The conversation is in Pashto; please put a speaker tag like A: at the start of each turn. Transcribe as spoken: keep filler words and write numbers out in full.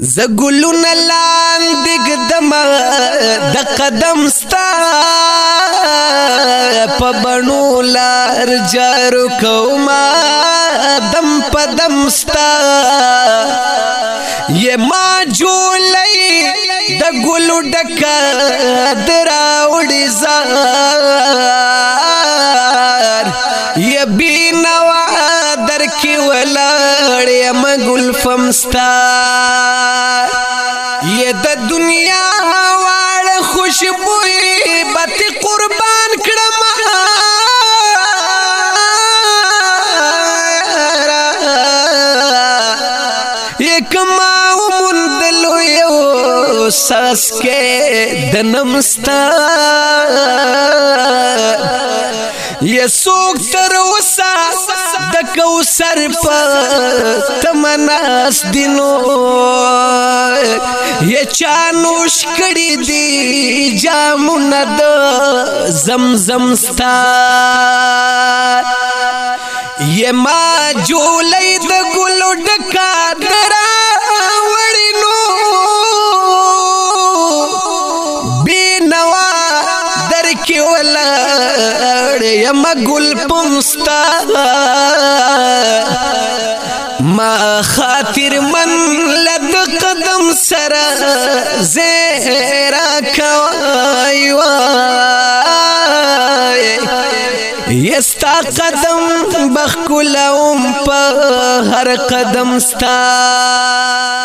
A: زګلونه لاندې ګدم د قدم ستا په بڼو لار جارو کوما دم په دم ستا یې ما جولې د ګلو ډکه دراوړې زار یې بینوا در کې ولاړ یم ګلفم ستا یہ د دنیا واړه خوشبوئی بت قربان کړم یک ما ومندلو یو ساس کې د نمستا یہ سوک تر وسا د کوثر په تمناس دینو یہ چانوش کړي دی جامونه د زمزم ستا یہ ما جولې د ګلو ډکا درا وړینو بینوا در کې ولاړ یم ګل پمستا ما خاطر من لد قدم سرا زیرا کوای وای یستا قدم بخکلوم په هر قدم ستا